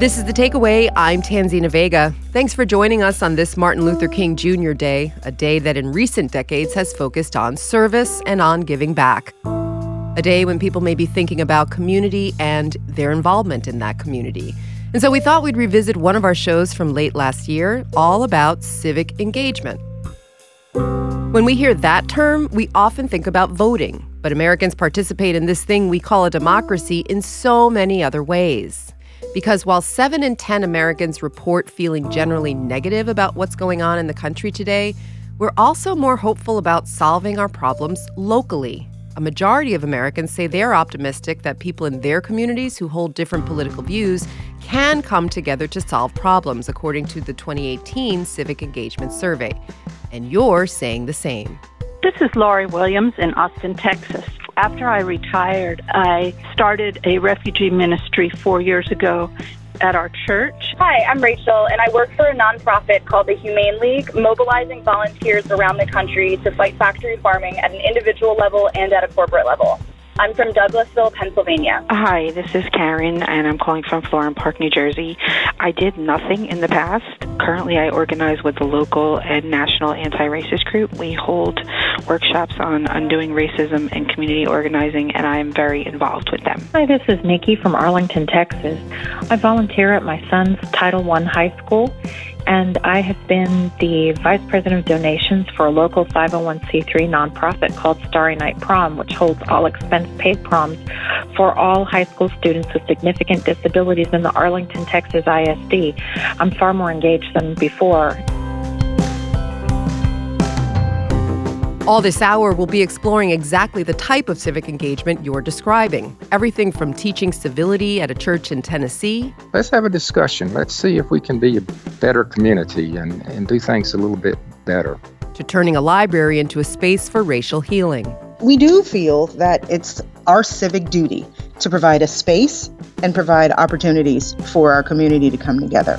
This is The Takeaway. I'm Tanzina Vega. Thanks for joining us on this Martin Luther King Jr. Day, a day that in recent decades has focused on service and on giving back. A day when people may be thinking about community and their involvement in that community. And so we thought we'd revisit one of our shows from late last year, all about civic engagement. When we hear that term, we often think about voting, but Americans participate in this thing we call a democracy in so many other ways. Because while 7 in 10 Americans report feeling generally negative about what's going on in the country today, we're also more hopeful about solving our problems locally. A majority of Americans say they're optimistic that people in their communities who hold different political views can come together to solve problems, according to the 2018 Civic Engagement Survey. And you're saying the same. This is Laurie Williams in Austin, Texas. After I retired, I started a refugee ministry 4 years ago at our church. Hi, I'm Rachel, and I work for a nonprofit called the Humane League, mobilizing volunteers around the country to fight factory farming at an individual level and at a corporate level. I'm from Douglasville, Pennsylvania. Hi, this is Karen, and I'm calling from Florham Park, New Jersey. I did nothing in the past. Currently, I organize with the local and national anti-racist group. We hold workshops on undoing racism and community organizing, and I'm very involved with them. Hi, this is Nikki from Arlington, Texas. I volunteer at my son's Title I high school, and I have been the Vice President of Donations for a local 501c3 nonprofit called Starry Night Prom, which holds all expense-paid proms for all high school students with significant disabilities in the Arlington, Texas ISD. I'm far more engaged than before. All this hour, we'll be exploring exactly the type of civic engagement you're describing. Everything from teaching civility at a church in Tennessee. Let's have a discussion. Let's see if we can be a better community and do things a little bit better. To turning a library into a space for racial healing. We do feel that it's our civic duty to provide a space and provide opportunities for our community to come together.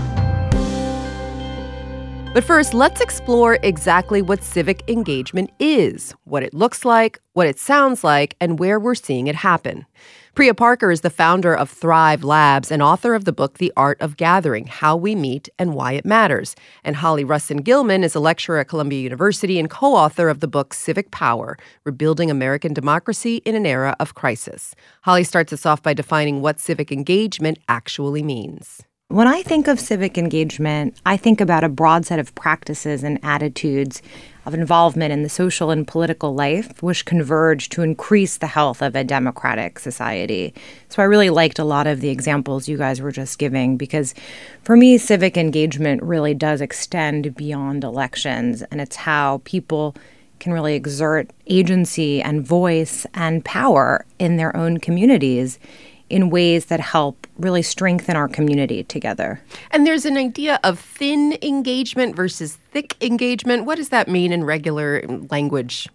But first, let's explore exactly what civic engagement is, what it looks like, what it sounds like, and where we're seeing it happen. Priya Parker is the founder of Thrive Labs and author of the book The Art of Gathering, How We Meet and Why It Matters. And Holly Russin-Gilman is a lecturer at Columbia University and co-author of the book Civic Power, Rebuilding American Democracy in an Era of Crisis. Holly starts us off by defining what civic engagement actually means. When I think of civic engagement, I think about a broad set of practices and attitudes of involvement in the social and political life which converge to increase the health of a democratic society. So I really liked a lot of the examples you guys were just giving because for me, civic engagement really does extend beyond elections, and it's how people can really exert agency and voice and power in their own communities in ways that help really strengthen our community together. And there's an idea of thin engagement versus thick engagement. What does that mean in regular language?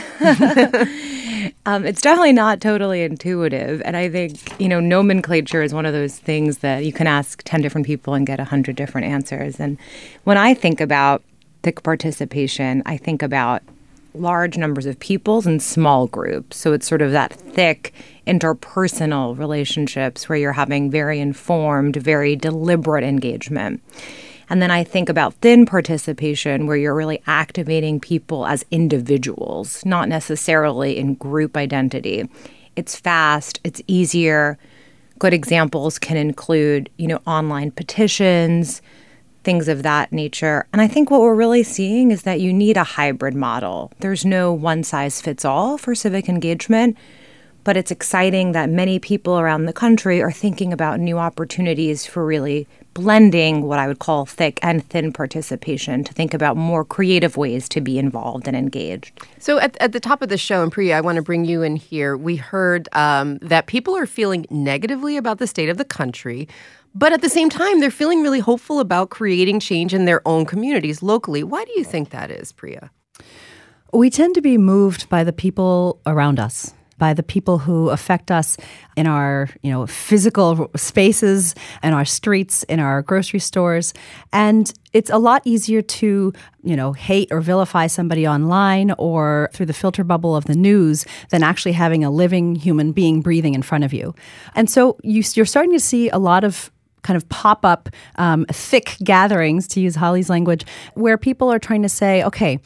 It's definitely not totally intuitive. And I think, nomenclature is one of those things that you can ask 10 different people and get 100 different answers. And when I think about thick participation, I think about large numbers of peoples and small groups. So it's sort of that thick interpersonal relationships where you're having very informed, very deliberate engagement. And then I think about thin participation where you're really activating people as individuals, not necessarily in group identity. It's fast, it's easier. Good examples can include, online petitions, things of that nature. And I think what we're really seeing is that you need a hybrid model. There's no one-size-fits-all for civic engagement, but it's exciting that many people around the country are thinking about new opportunities for really blending what I would call thick and thin participation to think about more creative ways to be involved and engaged. So at the top of the show, and Priya, I want to bring you in here. We heard that people are feeling negatively about the state of the country, but at the same time, they're feeling really hopeful about creating change in their own communities locally. Why do you think that is, Priya? We tend to be moved by the people around us, by the people who affect us in our, physical spaces, in our streets, in our grocery stores. And it's a lot easier to, hate or vilify somebody online or through the filter bubble of the news than actually having a living human being breathing in front of you. And so you're starting to see a lot of kind of pop-up thick gatherings, to use Holly's language, where people are trying to say, okay,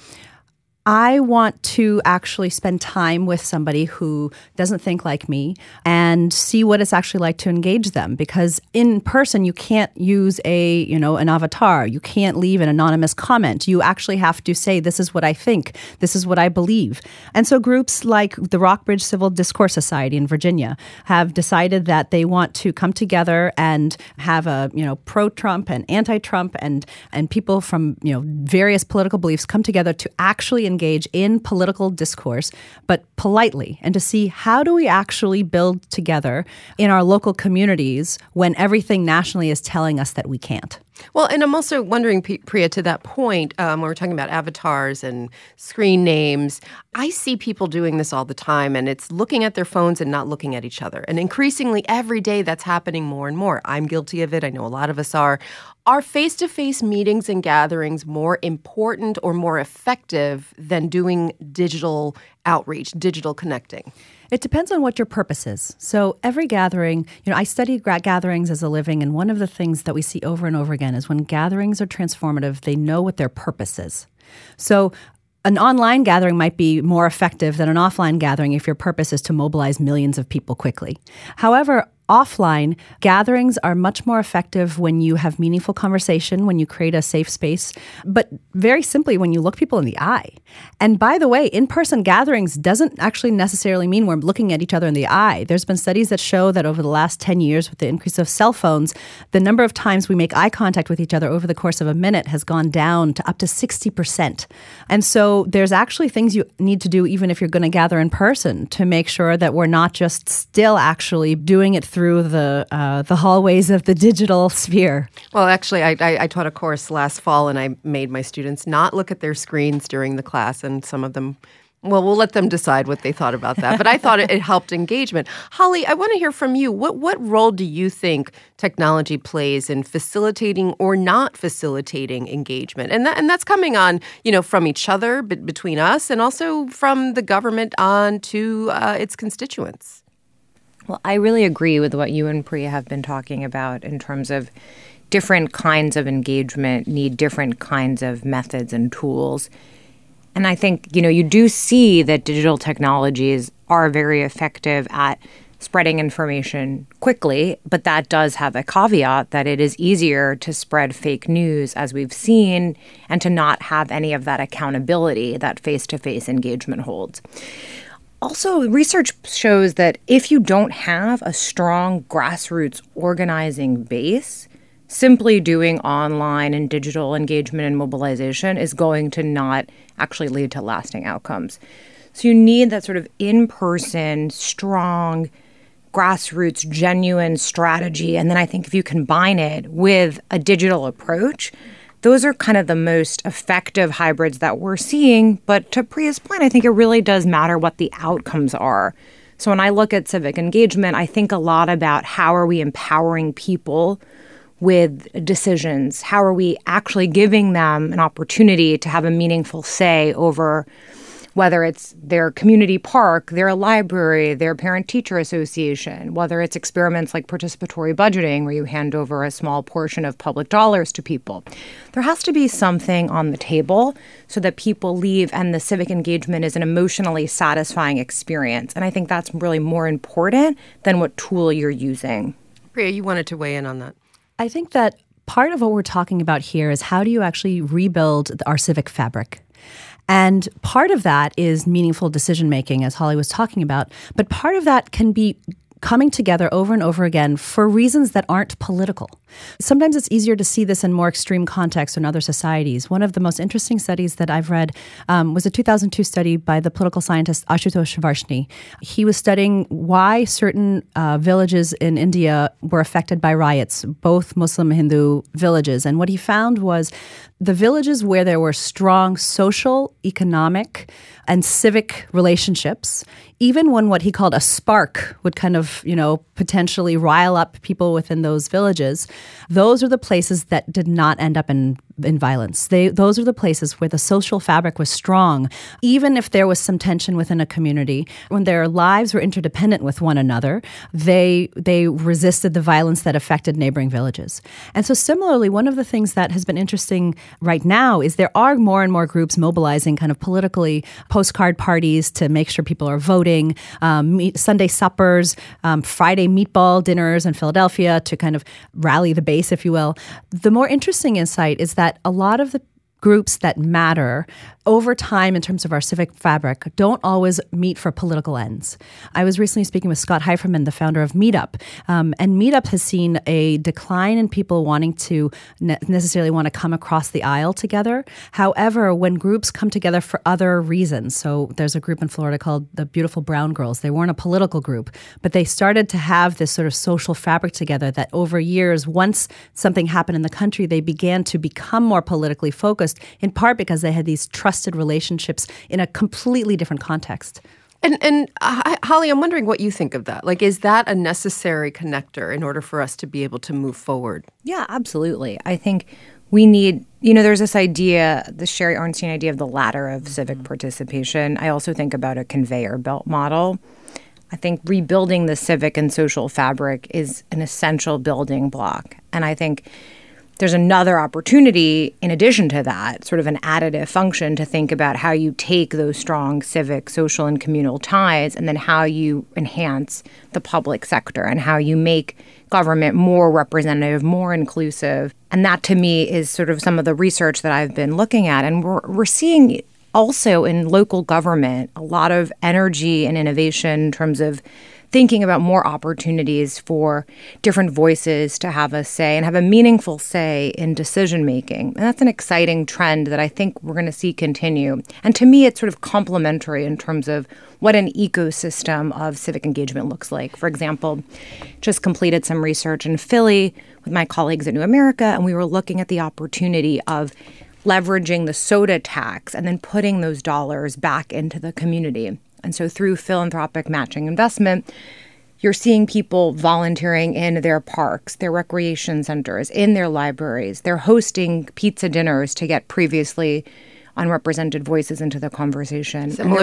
I want to actually spend time with somebody who doesn't think like me and see what it's actually like to engage them. Because in person, you can't use an avatar. You can't leave an anonymous comment. You actually have to say, this is what I think. This is what I believe. And so groups like the Rockbridge Civil Discourse Society in Virginia have decided that they want to come together and have a, pro-Trump and anti-Trump and people from, various political beliefs come together to actually engage in political discourse, but politely, and to see how do we actually build together in our local communities when everything nationally is telling us that we can't. Well, and I'm also wondering, Priya, to that point, when we're talking about avatars and screen names, I see people doing this all the time, and it's looking at their phones and not looking at each other. And increasingly, every day, that's happening more and more. I'm guilty of it. I know a lot of us are. Are face-to-face meetings and gatherings more important or more effective than doing digital outreach, digital connecting? It depends on what your purpose is. So every gathering, I study gatherings as a living, and one of the things that we see over and over again is when gatherings are transformative, they know what their purpose is. So an online gathering might be more effective than an offline gathering if your purpose is to mobilize millions of people quickly. However, offline gatherings are much more effective when you have meaningful conversation, when you create a safe space, but very simply when you look people in the eye. And by the way, in-person gatherings doesn't actually necessarily mean we're looking at each other in the eye. There's been studies that show that over the last 10 years with the increase of cell phones, the number of times we make eye contact with each other over the course of a minute has gone down to up to 60%. And so there's actually things you need to do even if you're going to gather in person to make sure that we're not just still actually doing it through the hallways of the digital sphere. Well, actually, I taught a course last fall, and I made my students not look at their screens during the class, and some of them, well, we'll let them decide what they thought about that. But I thought it helped engagement. Holly, I want to hear from you. What role do you think technology plays in facilitating or not facilitating engagement? And that's coming on, from each other, between us, and also from the government on to its constituents. Well, I really agree with what you and Priya have been talking about in terms of different kinds of engagement need different kinds of methods and tools. And I think, you do see that digital technologies are very effective at spreading information quickly, but that does have a caveat that it is easier to spread fake news, as we've seen, and to not have any of that accountability that face-to-face engagement holds. Also, research shows that if you don't have a strong grassroots organizing base, simply doing online and digital engagement and mobilization is going to not actually lead to lasting outcomes. So you need that sort of in-person, strong, grassroots, genuine strategy. And then I think if you combine it with a digital approach, those are kind of the most effective hybrids that we're seeing. But to Priya's point, I think it really does matter what the outcomes are. So when I look at civic engagement, I think a lot about how are we empowering people with decisions? How are we actually giving them an opportunity to have a meaningful say over whether it's their community park, their library, their parent-teacher association, whether it's experiments like participatory budgeting where you hand over a small portion of public dollars to people. There has to be something on the table so that people leave and the civic engagement is an emotionally satisfying experience. And I think that's really more important than what tool you're using. Priya, you wanted to weigh in on that. I think that part of what we're talking about here is how do you actually rebuild our civic fabric? And part of that is meaningful decision-making, as Holly was talking about. But part of that can be coming together over and over again for reasons that aren't political. Sometimes it's easier to see this in more extreme contexts in other societies. One of the most interesting studies that I've read was a 2002 study by the political scientist Ashutosh Varshney. He was studying why certain villages in India were affected by riots, both Muslim and Hindu villages. And what he found was the villages where there were strong social, economic, and civic relationships, even when what he called a spark would kind of of, potentially rile up people within those villages, those are the places that did not end up in violence. Those are the places where the social fabric was strong, even if there was some tension within a community. When their lives were interdependent with one another, they resisted the violence that affected neighboring villages. And so similarly, one of the things that has been interesting right now is there are more and more groups mobilizing kind of politically, postcard parties to make sure people are voting, Sunday suppers, Friday meatball dinners in Philadelphia to kind of rally the base, if you will. The more interesting insight is that a lot of the groups that matter over time in terms of our civic fabric don't always meet for political ends. I was recently speaking with Scott Heiferman, the founder of Meetup, and Meetup has seen a decline in people wanting to necessarily want to come across the aisle together. However, when groups come together for other reasons, so there's a group in Florida called the Beautiful Brown Girls. They weren't a political group, but they started to have this sort of social fabric together that over years, once something happened in the country, they began to become more politically focused, in part because they had these trusted relationships in a completely different context. And Holly, I'm wondering what you think of that. Like, is that a necessary connector in order for us to be able to move forward? Yeah, absolutely. I think we need, there's this idea, the Sherry Arnstein idea of the ladder of civic participation. I also think about a conveyor belt model. I think rebuilding the civic and social fabric is an essential building block. And I think there's another opportunity, in addition to that, sort of an additive function to think about how you take those strong civic, social, and communal ties and then how you enhance the public sector and how you make government more representative, more inclusive. And that, to me, is sort of some of the research that I've been looking at. And we're seeing also in local government a lot of energy and innovation in terms of thinking about more opportunities for different voices to have a say and have a meaningful say in decision making. And that's an exciting trend that I think we're going to see continue. And to me, it's sort of complementary in terms of what an ecosystem of civic engagement looks like. For example, just completed some research in Philly with my colleagues at New America, and we were looking at the opportunity of leveraging the soda tax and then putting those dollars back into the community. And so through philanthropic matching investment, you're seeing people volunteering in their parks, their recreation centers, in their libraries. They're hosting pizza dinners to get previously unrepresented voices into the conversation. Similar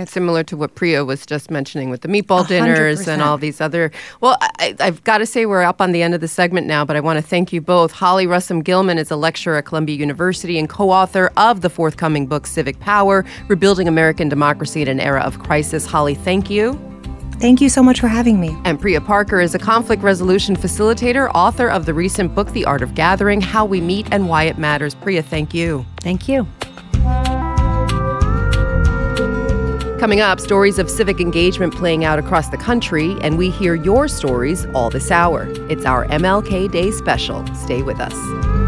to what Priya was just mentioning with the meatball 100%. Dinners and all these other. Well, I've got to say we're up on the end of the segment now, but I want to thank you both. Holly Russum-Gilman is a lecturer at Columbia University and co-author of the forthcoming book, Civic Power, Rebuilding American Democracy in an Era of Crisis. Holly, thank you. Thank you so much for having me. And Priya Parker is a conflict resolution facilitator, author of the recent book, The Art of Gathering, How We Meet and Why It Matters. Priya, thank you. Thank you. Coming up, stories of civic engagement playing out across the country, and we hear your stories all this hour. It's our MLK Day special. Stay with us.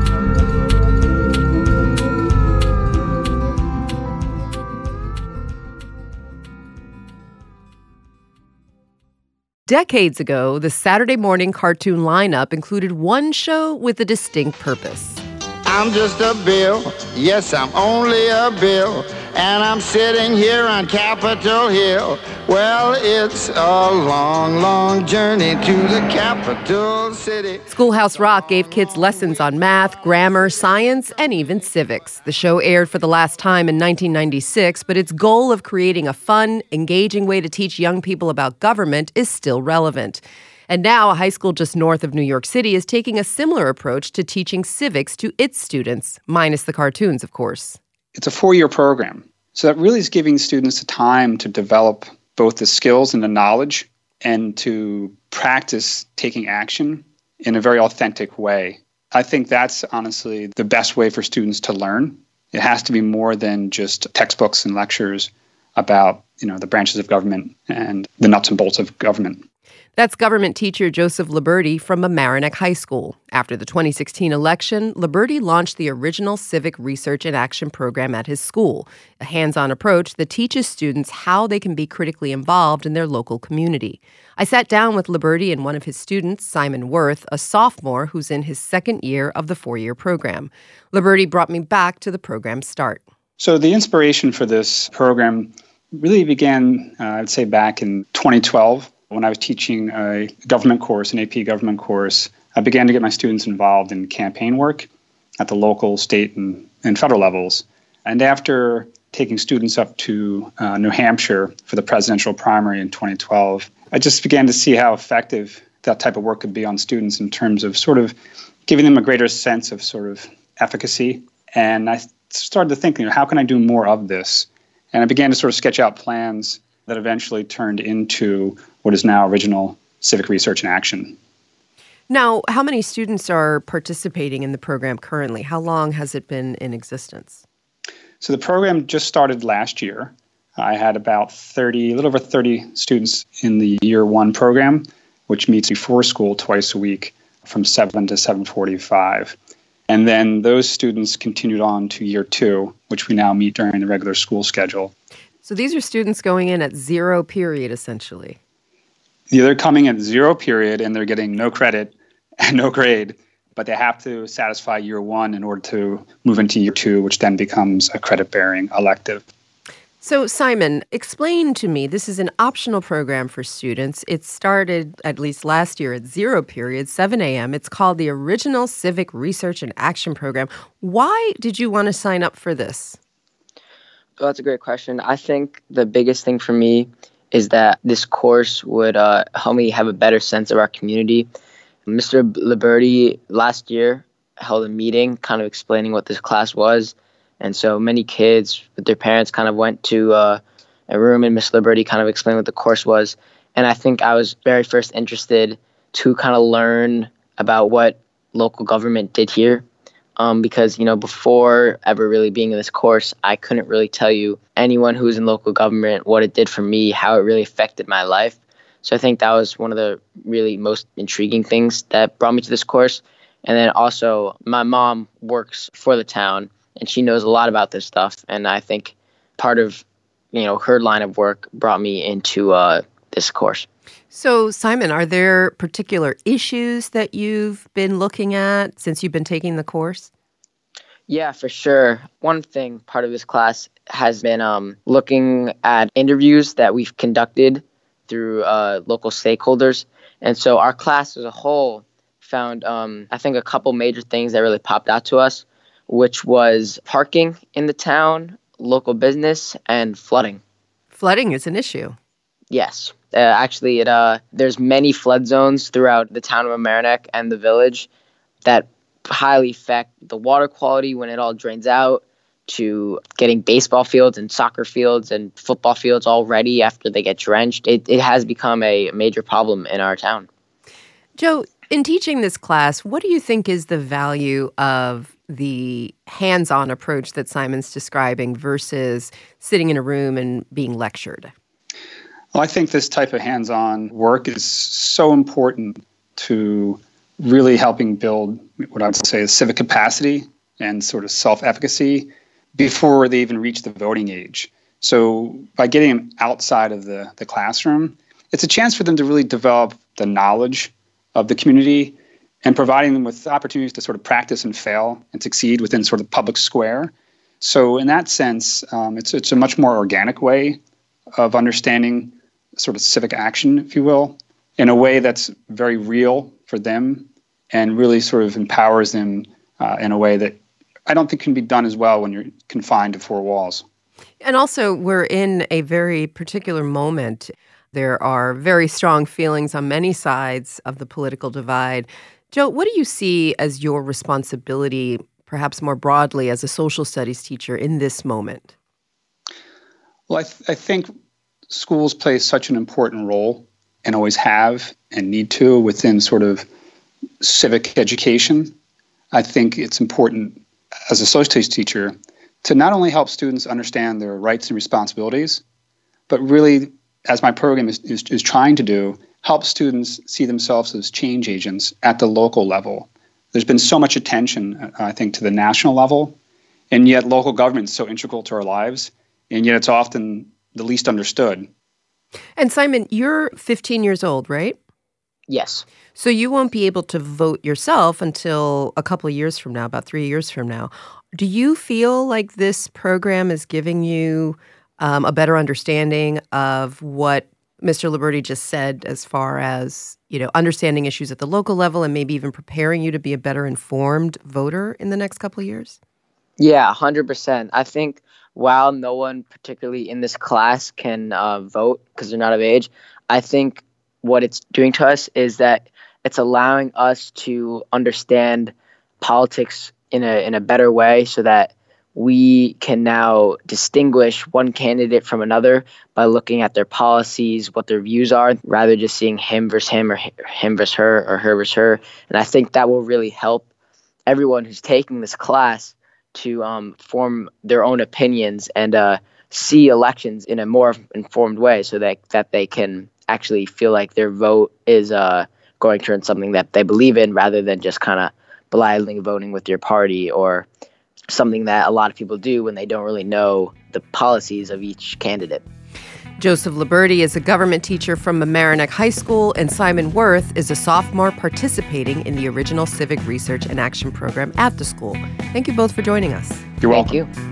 Decades ago, the Saturday morning cartoon lineup included one show with a distinct purpose. I'm just a bill, yes, I'm only a bill, and I'm sitting here on Capitol Hill. Well, it's a long, long journey to the capital city. Schoolhouse Rock gave kids lessons on math, grammar, science, and even civics. The show aired for the last time in 1996, but its goal of creating a fun, engaging way to teach young people about government is still relevant. And now a high school just north of New York City is taking a similar approach to teaching civics to its students, minus the cartoons, of course. It's a 4-year program. So that really is giving students the time to develop both the skills and the knowledge and to practice taking action in a very authentic way. I think that's honestly the best way for students to learn. It has to be more than just textbooks and lectures about, the branches of government and the nuts and bolts of government. That's government teacher Joseph Liberti from Mamaroneck High School. After the 2016 election, Liberti launched the original Civic Research and Action program at his school, a hands-on approach that teaches students how they can be critically involved in their local community. I sat down with Liberti and one of his students, Simon Worth, a sophomore who's in his second year of the 4-year program. Liberti brought me back to the program's start. So the inspiration for this program really began, I'd say, back in 2012. when I was teaching a government course, an AP government course, I began to get my students involved in campaign work at the local, state, and federal levels. And after taking students up to New Hampshire for the presidential primary in 2012, I just began to see how effective that type of work could be on students in terms of sort of giving them a greater sense of sort of efficacy. And I started to think, how can I do more of this? And I began to sort of sketch out plans that eventually turned into what is now Original Civic Research in Action. Now, how many students are participating in the program currently? How long has it been in existence? So the program just started last year. I had about a little over 30 students in the year one program, which meets before school twice a week from 7 to 7:45. And then those students continued on to year two, which we now meet during the regular school schedule. So these are students going in at zero period, essentially. They're coming at zero period and they're getting no credit and no grade, but they have to satisfy year one in order to move into year two, which then becomes a credit-bearing elective. So Simon, explain to me, this is an optional program for students. It started, at least last year, at zero period, 7 a.m. It's called the Original Civic Research and Action Program. Why did you want to sign up for this? Well, that's a great question. I think the biggest thing for me is that this course would help me have a better sense of our community. Mr. Liberty last year held a meeting kind of explaining what this class was. And so many kids with their parents kind of went to a room and Miss Liberty kind of explained what the course was. And I think I was very first interested to kind of learn about what local government did here. Because, before ever really being in this course, I couldn't really tell you anyone who was in local government, what it did for me, how it really affected my life. So I think that was one of the really most intriguing things that brought me to this course. And then also my mom works for the town and she knows a lot about this stuff. And I think part of, her line of work brought me into this course. So, Simon, are there particular issues that you've been looking at since you've been taking the course? Yeah, for sure. One thing, part of this class has been looking at interviews that we've conducted through local stakeholders. And so our class as a whole found, I think, a couple major things that really popped out to us, which was parking in the town, local business, and flooding. Flooding is an issue. Yes. Actually, there's many flood zones throughout the town of Mamaroneck and the village that highly affect the water quality when it all drains out, to getting baseball fields and soccer fields and football fields all ready after they get drenched. It has become a major problem in our town. Joe, in teaching this class, what do you think is the value of the hands-on approach that Simon's describing versus sitting in a room and being lectured? Well, I think this type of hands-on work is so important to really helping build what I would say is civic capacity and sort of self-efficacy before they even reach the voting age. So by getting them outside of the classroom, it's a chance for them to really develop the knowledge of the community and providing them with opportunities to sort of practice and fail and succeed within sort of the public square. So in that sense, it's a much more organic way of understanding sort of civic action, if you will, in a way that's very real for them and really sort of empowers them in a way that I don't think can be done as well when you're confined to four walls. And also, we're in a very particular moment. There are very strong feelings on many sides of the political divide. Joe, what do you see as your responsibility, perhaps more broadly, as a social studies teacher in this moment? Well, I think schools play such an important role and always have and need to within sort of civic education. I think it's important as a social studies teacher to not only help students understand their rights and responsibilities, but really, as my program is trying to do, help students see themselves as change agents at the local level. There's been so much attention, I think, to the national level, and yet local government is so integral to our lives, and yet it's often the least understood. And Simon, you're 15 years old, right? Yes. So you won't be able to vote yourself until a couple of years from now, about 3 years from now. Do you feel like this program is giving you a better understanding of what Mr. Liberti just said as far as, understanding issues at the local level and maybe even preparing you to be a better informed voter in the next couple of years? Yeah, 100%. I think while no one particularly in this class can vote because they're not of age, I think what it's doing to us is that it's allowing us to understand politics in a better way so that we can now distinguish one candidate from another by looking at their policies, what their views are, rather just seeing him versus him or him versus her or her versus her. And I think that will really help everyone who's taking this class to form their own opinions and see elections in a more informed way so that they can actually feel like their vote is going towards something that they believe in rather than just kind of blindly voting with your party or something that a lot of people do when they don't really know the policies of each candidate. Joseph Liberti is a government teacher from Mamaroneck High School, and Simon Worth is a sophomore participating in the original Civic Research and Action program at the school. Thank you both for joining us. You're welcome. Thank you.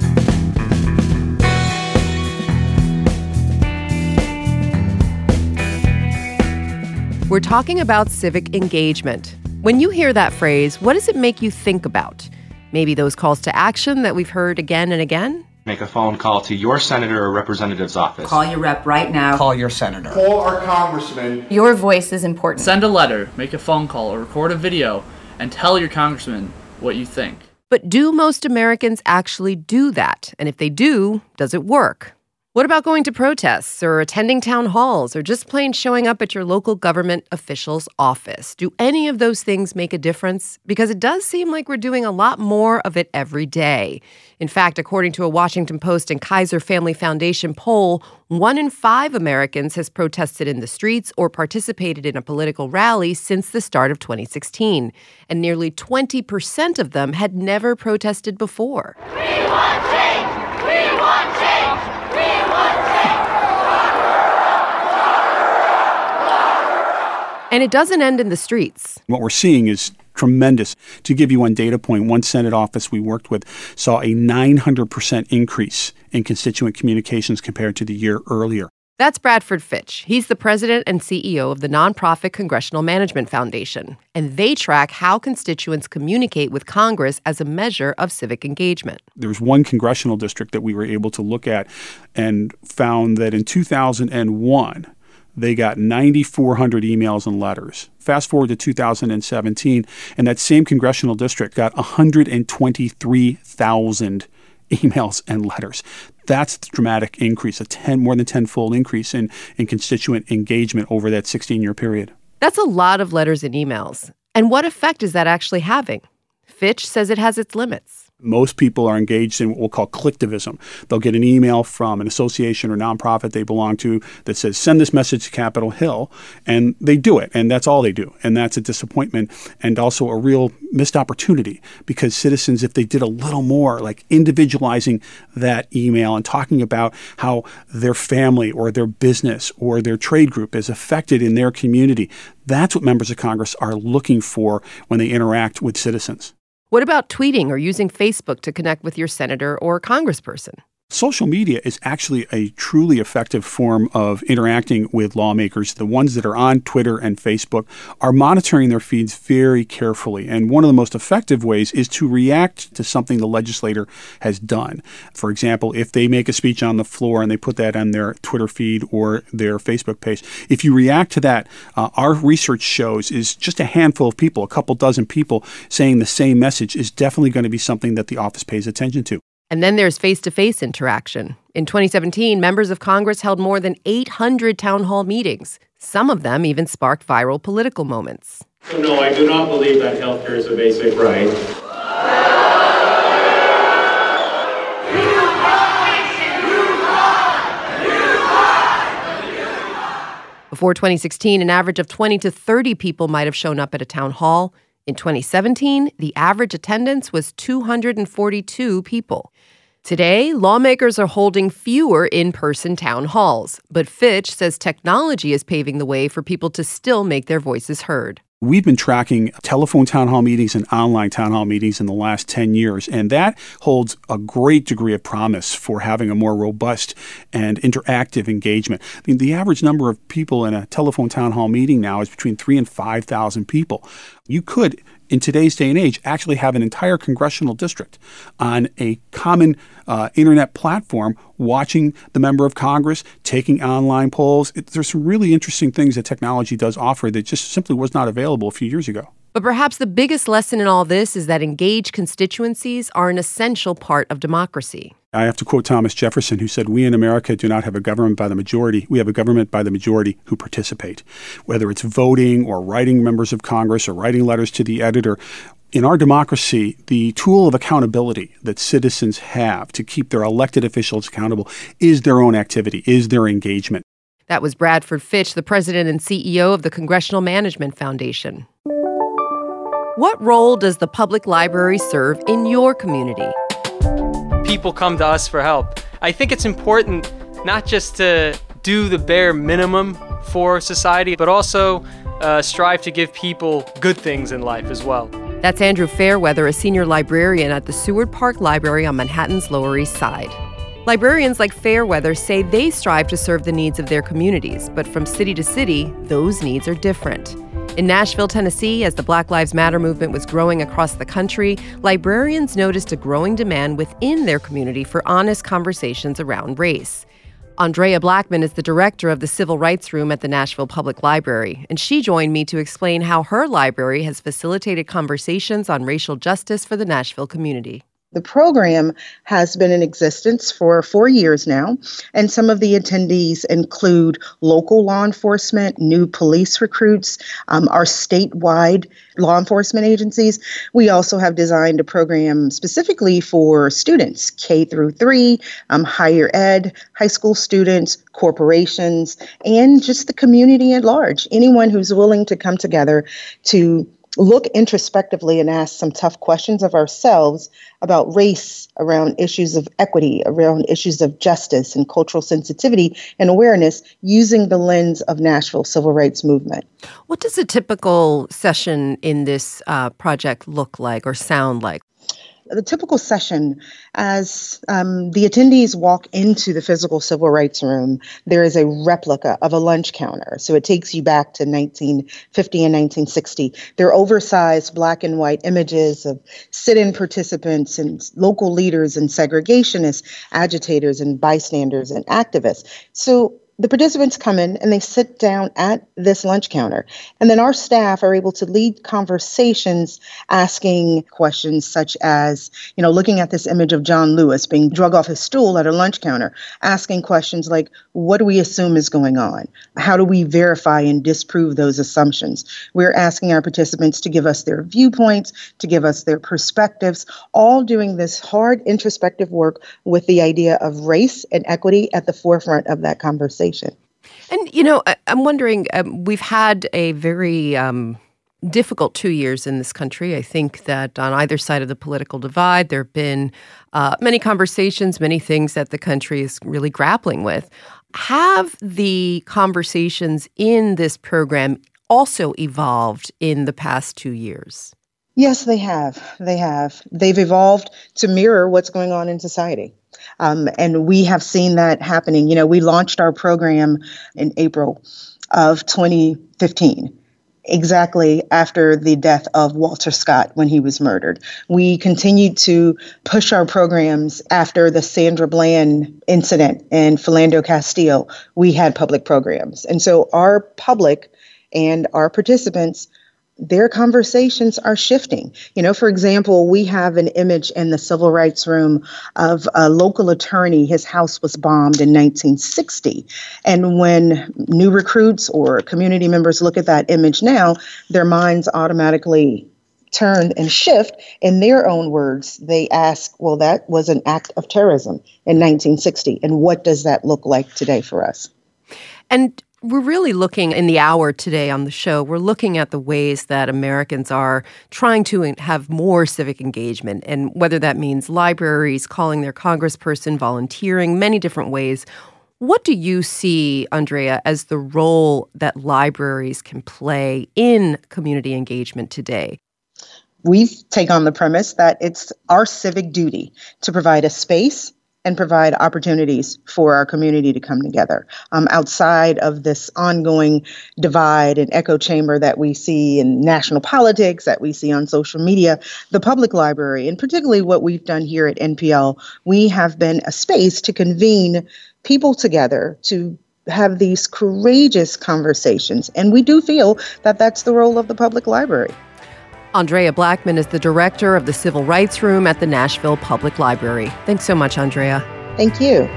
We're talking about civic engagement. When you hear that phrase, what does it make you think about? Maybe those calls to action that we've heard again and again? Make a phone call to your senator or representative's office. Call your rep right now. Call your senator. Call our congressman. Your voice is important. Send a letter, make a phone call, or record a video, and tell your congressman what you think. But do most Americans actually do that? And if they do, does it work? What about going to protests or attending town halls or just plain showing up at your local government official's office? Do any of those things make a difference? Because it does seem like we're doing a lot more of it every day. In fact, according to a Washington Post and Kaiser Family Foundation poll, 1 in 5 Americans has protested in the streets or participated in a political rally since the start of 2016. And nearly 20% of them had never protested before. We want change! We want change! We want change! And it doesn't end in the streets. What we're seeing is tremendous. To give you one data point, one Senate office we worked with saw a 900% increase in constituent communications compared to the year earlier. That's Bradford Fitch. He's the president and CEO of the nonprofit Congressional Management Foundation, and they track how constituents communicate with Congress as a measure of civic engagement. There was one congressional district that we were able to look at and found that in 2001, they got 9,400 emails and letters. Fast forward to 2017, and that same congressional district got 123,000 emails and letters. That's the dramatic increase, more than tenfold increase in constituent engagement over that 16-year period. That's a lot of letters and emails. And what effect is that actually having? Fitch says it has its limits. Most people are engaged in what we'll call collectivism. They'll get an email from an association or nonprofit they belong to that says, send this message to Capitol Hill, and they do it, and that's all they do. And that's a disappointment and also a real missed opportunity because citizens, if they did a little more, like individualizing that email and talking about how their family or their business or their trade group is affected in their community, that's what members of Congress are looking for when they interact with citizens. What about tweeting or using Facebook to connect with your senator or congressperson? Social media is actually a truly effective form of interacting with lawmakers. The ones that are on Twitter and Facebook are monitoring their feeds very carefully. And one of the most effective ways is to react to something the legislator has done. For example, if they make a speech on the floor and they put that on their Twitter feed or their Facebook page, if you react to that, our research shows is just a handful of people, a couple dozen people saying the same message is definitely going to be something that the office pays attention to. And then there's face-to-face interaction. In 2017, members of Congress held more than 800 town hall meetings. Some of them even sparked viral political moments. So no, I do not believe that health care is a basic right. Before 2016, an average of 20 to 30 people might have shown up at a town hall. In 2017, the average attendance was 242 people. Today, lawmakers are holding fewer in-person town halls, but Fitch says technology is paving the way for people to still make their voices heard. We've been tracking telephone town hall meetings and online town hall meetings in the last 10 years, and that holds a great degree of promise for having a more robust and interactive engagement. I mean, the average number of people in a telephone town hall meeting now is between 3,000 and 5,000 people. You could, in today's day and age, actually have an entire congressional district on a common internet platform watching the member of Congress, taking online polls. There's some really interesting things that technology does offer that just simply was not available a few years ago. But perhaps the biggest lesson in all this is that engaged constituencies are an essential part of democracy. I have to quote Thomas Jefferson, who said, "We in America do not have a government by the majority. We have a government by the majority who participate." Whether it's voting or writing members of Congress or writing letters to the editor, in our democracy, the tool of accountability that citizens have to keep their elected officials accountable is their own activity, is their engagement. That was Bradford Fitch, the president and CEO of the Congressional Management Foundation. What role does the public library serve in your community? People come to us for help. I think it's important not just to do the bare minimum for society, but also strive to give people good things in life as well. That's Andrew Fairweather, a senior librarian at the Seward Park Library on Manhattan's Lower East Side. Librarians like Fairweather say they strive to serve the needs of their communities, but from city to city, those needs are different. In Nashville, Tennessee, as the Black Lives Matter movement was growing across the country, librarians noticed a growing demand within their community for honest conversations around race. Andrea Blackman is the director of the Civil Rights Room at the Nashville Public Library, and she joined me to explain how her library has facilitated conversations on racial justice for the Nashville community. The program has been in existence for 4 years now, and some of the attendees include local law enforcement, new police recruits, our statewide law enforcement agencies. We also have designed a program specifically for students, K through 3, higher ed, high school students, corporations, and just the community at large. Anyone who's willing to come together to look introspectively and ask some tough questions of ourselves about race, around issues of equity, around issues of justice and cultural sensitivity and awareness using the lens of Nashville civil rights movement. What does a typical session in this project look like or sound like? The typical session, as the attendees walk into the physical civil rights room, there is a replica of a lunch counter. So it takes you back to 1950 and 1960. They're oversized black and white images of sit-in participants and local leaders and segregationists, agitators and bystanders and activists. So the participants come in and they sit down at this lunch counter. And then our staff are able to lead conversations asking questions such as, looking at this image of John Lewis being drug off his stool at a lunch counter, asking questions like, what do we assume is going on? How do we verify and disprove those assumptions? We're asking our participants to give us their viewpoints, to give us their perspectives, all doing this hard introspective work with the idea of race and equity at the forefront of that conversation. And, I'm wondering, we've had a very difficult 2 years in this country. I think that on either side of the political divide, there have been many conversations, many things that the country is really grappling with. Have the conversations in this program also evolved in the past 2 years? Yes, they have. They've evolved to mirror what's going on in society. And we have seen that happening. We launched our program in April of 2015, exactly after the death of Walter Scott when he was murdered. We continued to push our programs after the Sandra Bland incident in Philando Castile. We had public programs. And so our public and our participants, their conversations are shifting. For example, we have an image in the civil rights room of a local attorney. His house was bombed in 1960. And when new recruits or community members look at that image now, their minds automatically turn and shift. In their own words, they ask, well, that was an act of terrorism in 1960. And what does that look like today for us? And we're really looking in the hour today on the show, we're looking at the ways that Americans are trying to have more civic engagement, and whether that means libraries, calling their congressperson, volunteering, many different ways. What do you see, Andrea, as the role that libraries can play in community engagement today? We've taken on the premise that it's our civic duty to provide a space and provide opportunities for our community to come together outside of this ongoing divide and echo chamber that we see in national politics, that we see on social media. The public library, and particularly what we've done here at NPL, we have been a space to convene people together to have these courageous conversations. And we do feel that that's the role of the public library. Andrea Blackman is the director of the Civil Rights Room at the Nashville Public Library. Thanks so much, Andrea. Thank you.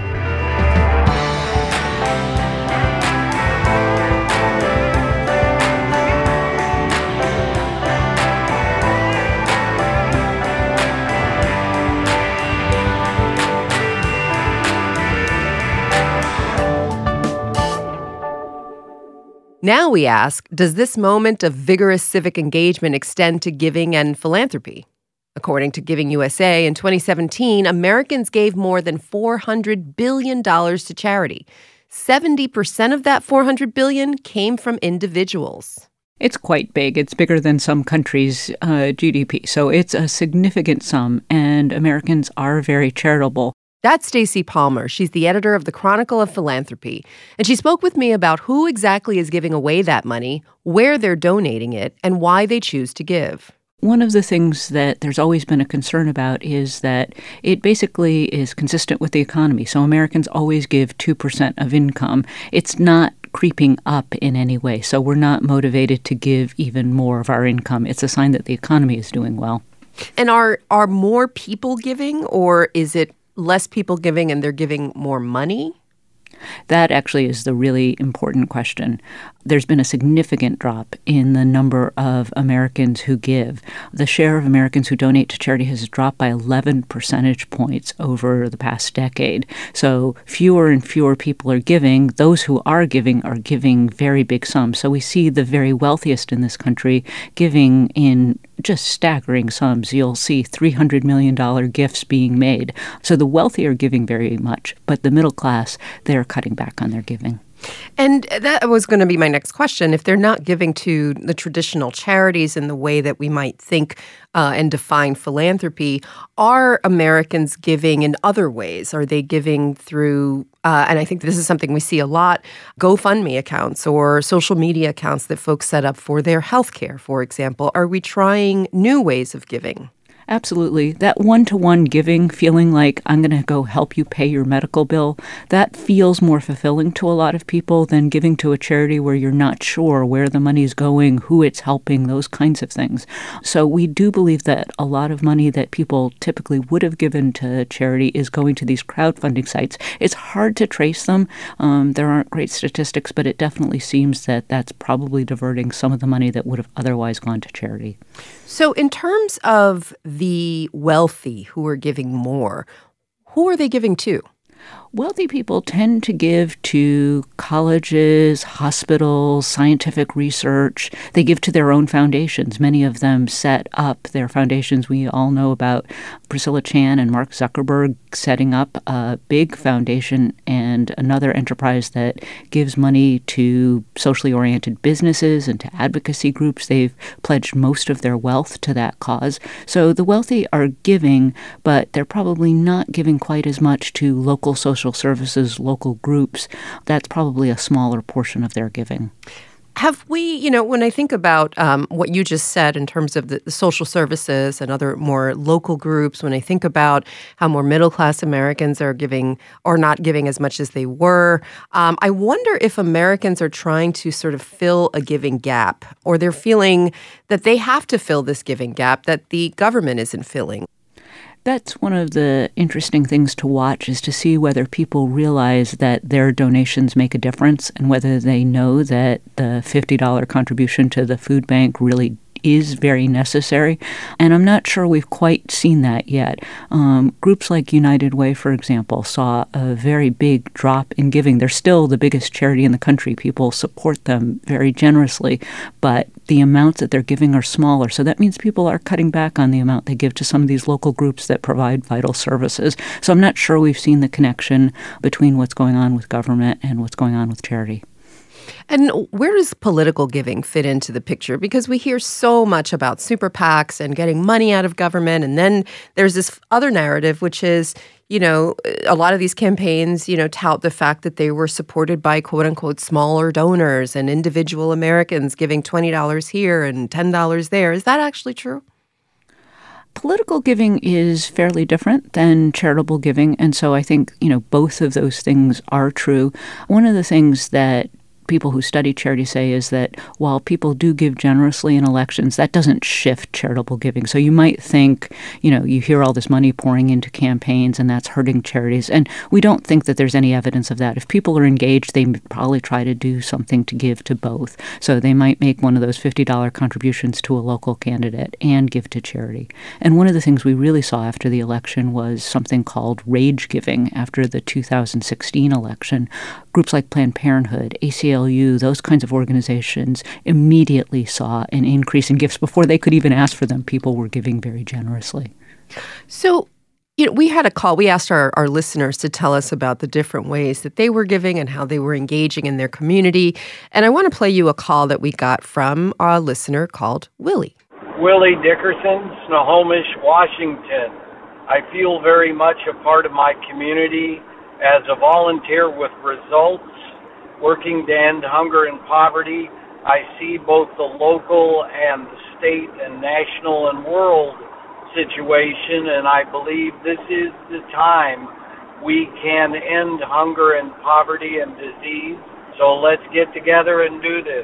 Now we ask, does this moment of vigorous civic engagement extend to giving and philanthropy? According to Giving USA, in 2017, Americans gave more than $400 billion to charity. 70% of that $400 billion came from individuals. It's quite big. It's bigger than some countries' GDP. So it's a significant sum, and Americans are very charitable. That's Stacey Palmer. She's the editor of the Chronicle of Philanthropy. And she spoke with me about who exactly is giving away that money, where they're donating it, and why they choose to give. One of the things that there's always been a concern about is that it basically is consistent with the economy. So Americans always give 2% of income. It's not creeping up in any way. So we're not motivated to give even more of our income. It's a sign that the economy is doing well. And are more people giving, or is it less people giving and they're giving more money? That actually is the really important question. There's been a significant drop in the number of Americans who give. The share of Americans who donate to charity has dropped by 11 percentage points over the past decade. So fewer and fewer people are giving. Those who are giving very big sums. So we see the very wealthiest in this country giving in just staggering sums. You'll see $300 million gifts being made. So the wealthy are giving very much, but the middle class, they're cutting back on their giving. And that was going to be my next question. If they're not giving to the traditional charities in the way that we might think and define philanthropy, are Americans giving in other ways? Are they giving through, and I think this is something we see a lot, GoFundMe accounts or social media accounts that folks set up for their health care, for example? Are we trying new ways of giving? Absolutely. That one-to-one giving, feeling like I'm going to go help you pay your medical bill, that feels more fulfilling to a lot of people than giving to a charity where you're not sure where the money is going, who it's helping, those kinds of things. So we do believe that a lot of money that people typically would have given to charity is going to these crowdfunding sites. It's hard to trace them. There aren't great statistics, but it definitely seems that that's probably diverting some of the money that would have otherwise gone to charity. So in terms of the wealthy who are giving more, who are they giving to? Wealthy people tend to give to colleges, hospitals, scientific research. They give to their own foundations. Many of them set up their foundations. We all know about Priscilla Chan and Mark Zuckerberg setting up a big foundation and another enterprise that gives money to socially oriented businesses and to advocacy groups. They've pledged most of their wealth to that cause. So the wealthy are giving, but they're probably not giving quite as much to local social services, local groups. That's probably a smaller portion of their giving. Have we, when I think about what you just said in terms of the social services and other more local groups, when I think about how more middle-class Americans are giving or not giving as much as they were, I wonder if Americans are trying to sort of fill a giving gap, or they're feeling that they have to fill this giving gap that the government isn't filling. That's one of the interesting things to watch, is to see whether people realize that their donations make a difference and whether they know that the $50 contribution to the food bank really is very necessary. And I'm not sure we've quite seen that yet. Groups like United Way, for example, saw a very big drop in giving. They're still the biggest charity in the country. People support them very generously, but the amounts that they're giving are smaller. So that means people are cutting back on the amount they give to some of these local groups that provide vital services. So I'm not sure we've seen the connection between what's going on with government and what's going on with charity. And where does political giving fit into the picture? Because we hear so much about super PACs and getting money out of government. And then there's this other narrative, which is, a lot of these campaigns, tout the fact that they were supported by quote unquote smaller donors and individual Americans giving $20 here and $10 there. Is that actually true? Political giving is fairly different than charitable giving. And so I think, both of those things are true. One of the things that people who study charity say is that while people do give generously in elections, that doesn't shift charitable giving. So you might think, you hear all this money pouring into campaigns and that's hurting charities. And we don't think that there's any evidence of that. If people are engaged, they probably try to do something to give to both. So they might make one of those $50 contributions to a local candidate and give to charity. And one of the things we really saw after the election was something called rage giving after the 2016 election. Groups like Planned Parenthood, ACLU, those kinds of organizations immediately saw an increase in gifts before they could even ask for them. People were giving very generously. So, we had a call. We asked our listeners to tell us about the different ways that they were giving and how they were engaging in their community. And I want to play you a call that we got from a listener called Willie. Willie Dickerson, Snohomish, Washington. I feel very much a part of my community as a volunteer with results, working to end hunger and poverty. I see both the local and the state and national and world situation, and I believe this is the time we can end hunger and poverty and disease. So let's get together and do this.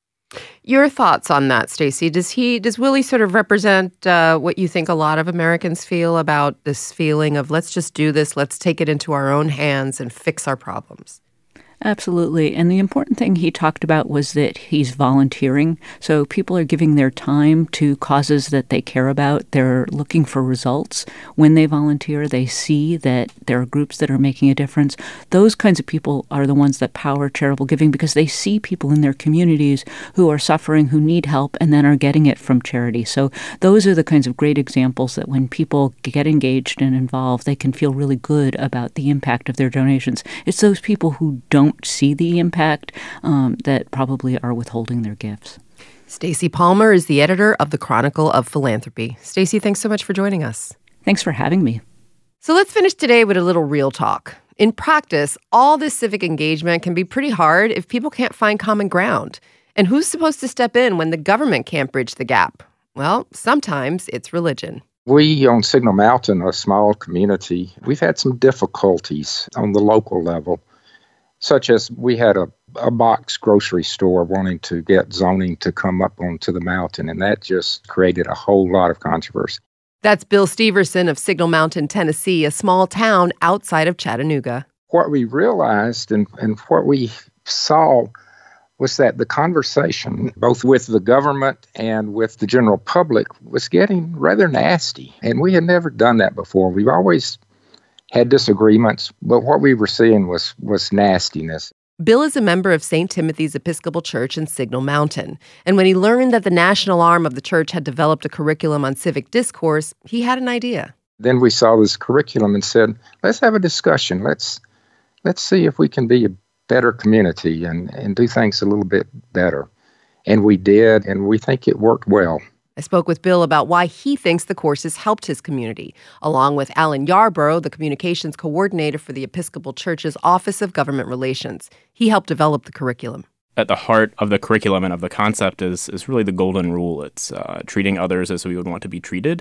Your thoughts on that, Stacey? Does Willie sort of represent what you think a lot of Americans feel about this feeling of let's just do this, let's take it into our own hands and fix our problems? Absolutely. And the important thing he talked about was that he's volunteering. So people are giving their time to causes that they care about. They're looking for results. When they volunteer, they see that there are groups that are making a difference. Those kinds of people are the ones that power charitable giving because they see people in their communities who are suffering, who need help, and then are getting it from charity. So those are the kinds of great examples that when people get engaged and involved, they can feel really good about the impact of their donations. It's those people who don't see the impact that probably are withholding their gifts. Stacey Palmer is the editor of the Chronicle of Philanthropy. Stacey, thanks so much for joining us. Thanks for having me. So let's finish today with a little real talk. In practice, all this civic engagement can be pretty hard if people can't find common ground. And who's supposed to step in when the government can't bridge the gap? Well, sometimes it's religion. We on Signal Mountain, a small community, we've had some difficulties on the local level, such as we had a box grocery store wanting to get zoning to come up onto the mountain, and that just created a whole lot of controversy. That's Bill Steverson of Signal Mountain, Tennessee, a small town outside of Chattanooga. What we realized and what we saw was that the conversation, both with the government and with the general public, was getting rather nasty. And we had never done that before. We've always had disagreements, but what we were seeing was nastiness. Bill is a member of St. Timothy's Episcopal Church in Signal Mountain. And when he learned that the national arm of the church had developed a curriculum on civic discourse, he had an idea. Then we saw this curriculum and said, let's have a discussion. Let's see if we can be a better community and do things a little bit better. And we did, and we think it worked well. I spoke with Bill about why he thinks the courses helped his community, along with Alan Yarborough, the communications coordinator for the Episcopal Church's Office of Government Relations. He helped develop the curriculum. At the heart of the curriculum and of the concept is really the golden rule. It's treating others as we would want to be treated.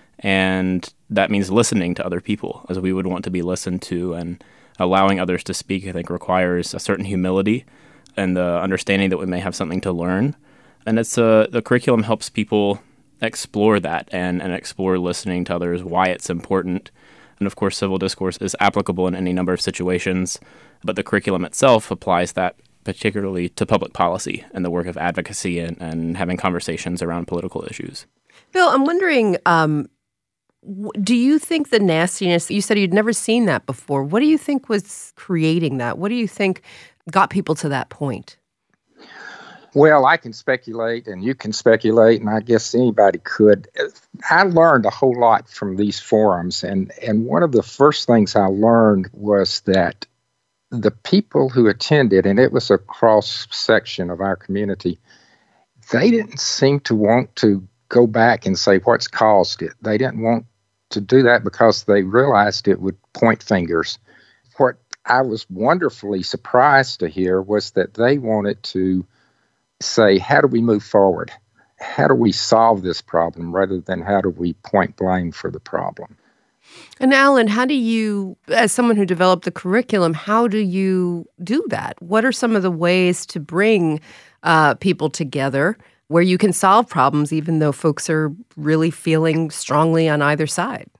And that means listening to other people as we would want to be listened to. And allowing others to speak, I think, requires a certain humility and the understanding that we may have something to learn. And the curriculum helps people explore that and explore listening to others, why it's important. And of course, civil discourse is applicable in any number of situations, but the curriculum itself applies that particularly to public policy and the work of advocacy and having conversations around political issues. Bill, I'm wondering, do you think the nastiness, you said you'd never seen that before. What do you think was creating that? What do you think got people to that point? Well, I can speculate and you can speculate, and I guess anybody could. I learned a whole lot from these forums, and one of the first things I learned was that the people who attended, and it was a cross-section of our community, they didn't seem to want to go back and say what's caused it. They didn't want to do that because they realized it would point fingers. What I was wonderfully surprised to hear was that they wanted to say, how do we move forward? How do we solve this problem rather than how do we point blame for the problem? And Alan, how do you, as someone who developed the curriculum, how do you do that? What are some of the ways to bring people together where you can solve problems even though folks are really feeling strongly on either side?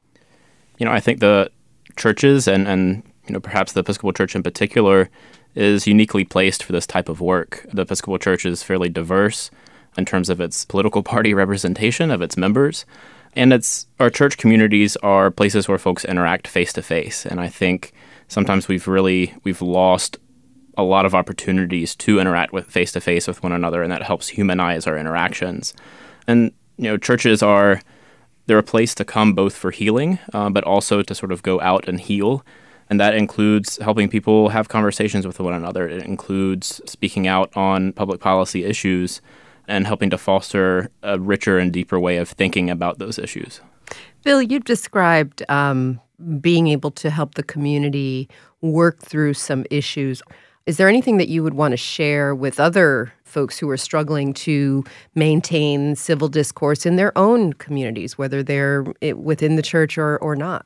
I think the churches and perhaps the Episcopal Church in particular is uniquely placed for this type of work. The Episcopal Church is fairly diverse in terms of its political party representation of its members. And our church communities are places where folks interact face to face. And I think sometimes we've lost a lot of opportunities to interact with face to face with one another, and that helps humanize our interactions. And churches they're a place to come both for healing, but also to sort of go out and heal. And that includes helping people have conversations with one another. It includes speaking out on public policy issues and helping to foster a richer and deeper way of thinking about those issues. Bill, you've described being able to help the community work through some issues. Is there anything that you would want to share with other folks who are struggling to maintain civil discourse in their own communities, whether they're within the church or not?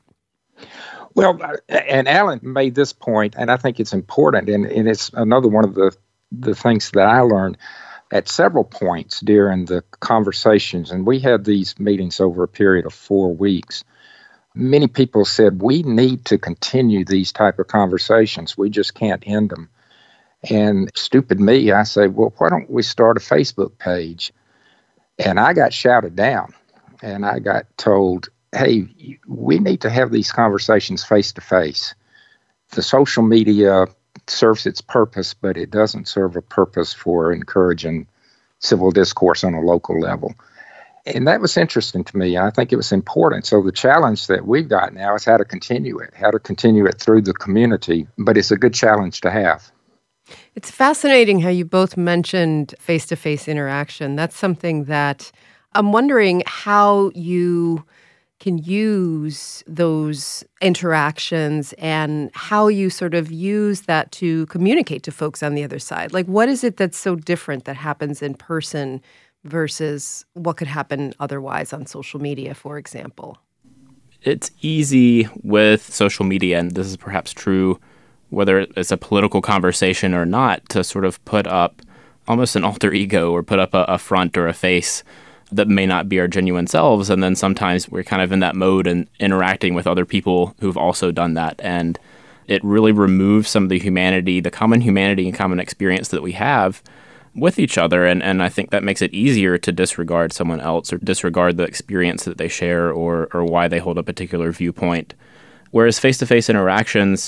Well, and Alan made this point, and I think it's important, and it's another one of the things that I learned at several points during the conversations, and we had these meetings over a period of 4 weeks. Many people said, we need to continue these type of conversations. We just can't end them. And stupid me, I say, well, why don't we start a Facebook page? And I got shouted down, and I got told, hey, we need to have these conversations face to face. The social media serves its purpose, but it doesn't serve a purpose for encouraging civil discourse on a local level. And that was interesting to me. I think it was important. So the challenge that we've got now is how to continue it through the community. But it's a good challenge to have. It's fascinating how you both mentioned face-to-face interaction. That's something that I'm wondering how you can use those interactions and how you sort of use that to communicate to folks on the other side. Like, what is it that's so different that happens in person versus what could happen otherwise on social media, for example? It's easy with social media, and this is perhaps true whether it's a political conversation or not, to sort of put up almost an alter ego or put up a front or a face that may not be our genuine selves. And then sometimes we're kind of in that mode and interacting with other people who've also done that. And it really removes some of the humanity, the common humanity and common experience that we have with each other. And I think that makes it easier to disregard someone else or disregard the experience that they share or why they hold a particular viewpoint. Whereas face-to-face interactions,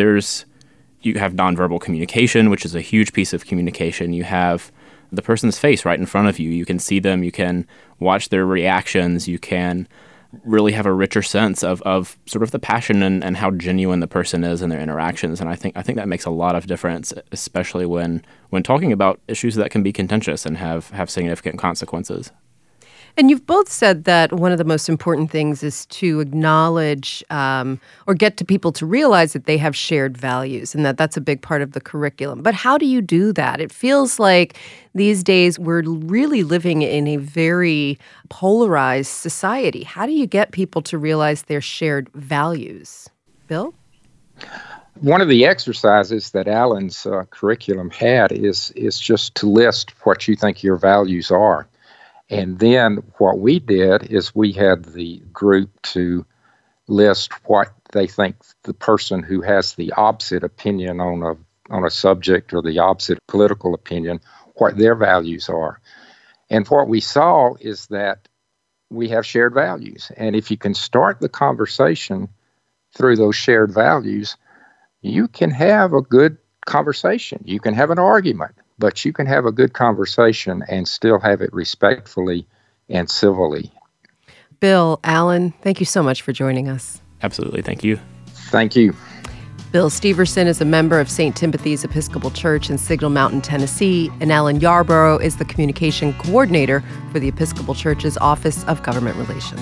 you have nonverbal communication, which is a huge piece of communication. You have the person's face right in front of you. You can see them. You can watch their reactions. You can really have a richer sense of sort of the passion and how genuine the person is in their interactions. And I think that makes a lot of difference, especially when talking about issues that can be contentious and have significant consequences. And you've both said that one of the most important things is to acknowledge or get to people to realize that they have shared values and that that's a big part of the curriculum. But how do you do that? It feels like these days we're really living in a very polarized society. How do you get people to realize their shared values? Bill? One of the exercises that Alan's curriculum had is just to list what you think your values are. And then what we did is we had the group to list what they think the person who has the opposite opinion on a on a subject or the opposite political opinion, what their values are. And what we saw is that we have shared values. And if you can start the conversation through those shared values, you can have a good conversation. You can have an argument, but you can have a good conversation and still have it respectfully and civilly. Bill, Alan, thank you so much for joining us. Absolutely. Thank you. Thank you. Bill Steverson is a member of St. Timothy's Episcopal Church in Signal Mountain, Tennessee, and Alan Yarborough is the communication coordinator for the Episcopal Church's Office of Government Relations.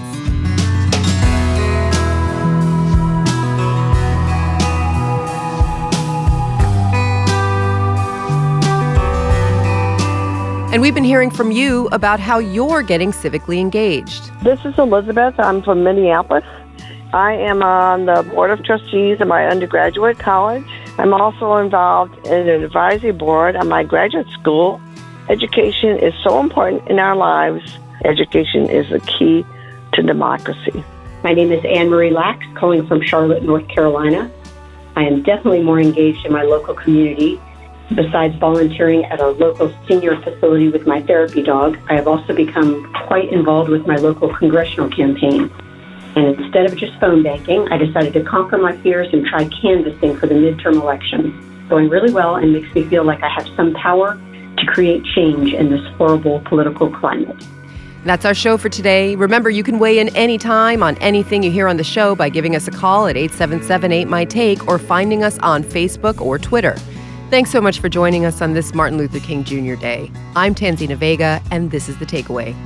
And we've been hearing from you about how you're getting civically engaged. This is Elizabeth. I'm from Minneapolis. I am on the Board of Trustees of my undergraduate college. I'm also involved in an advisory board on my graduate school. Education is so important in our lives. Education is the key to democracy. My name is Anne Marie Lax, calling from Charlotte, North Carolina. I am definitely more engaged in my local community. Besides volunteering at a local senior facility with my therapy dog, I have also become quite involved with my local congressional campaign. And instead of just phone banking, I decided to conquer my fears and try canvassing for the midterm elections. Going really well and makes me feel like I have some power to create change in this horrible political climate. That's our show for today. Remember, you can weigh in anytime on anything you hear on the show by giving us a call at 877-8MY-TAKE or finding us on Facebook or Twitter. Thanks so much for joining us on this Martin Luther King Jr. Day. I'm Tanzina Vega, and this is The Takeaway.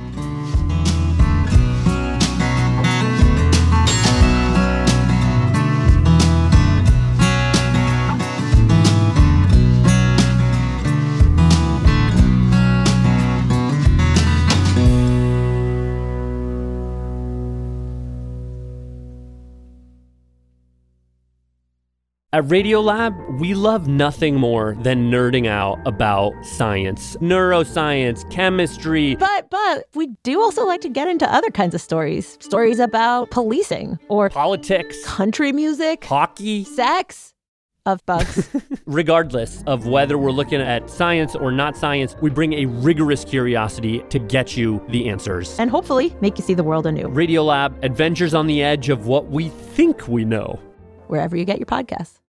At Radiolab, we love nothing more than nerding out about science, neuroscience, chemistry. But we do also like to get into other kinds of stories. Stories about policing or politics, country music, hockey, sex, of bugs. Regardless of whether we're looking at science or not science, we bring a rigorous curiosity to get you the answers. And hopefully make you see the world anew. Radiolab, adventures on the edge of what we think we know. Wherever you get your podcasts.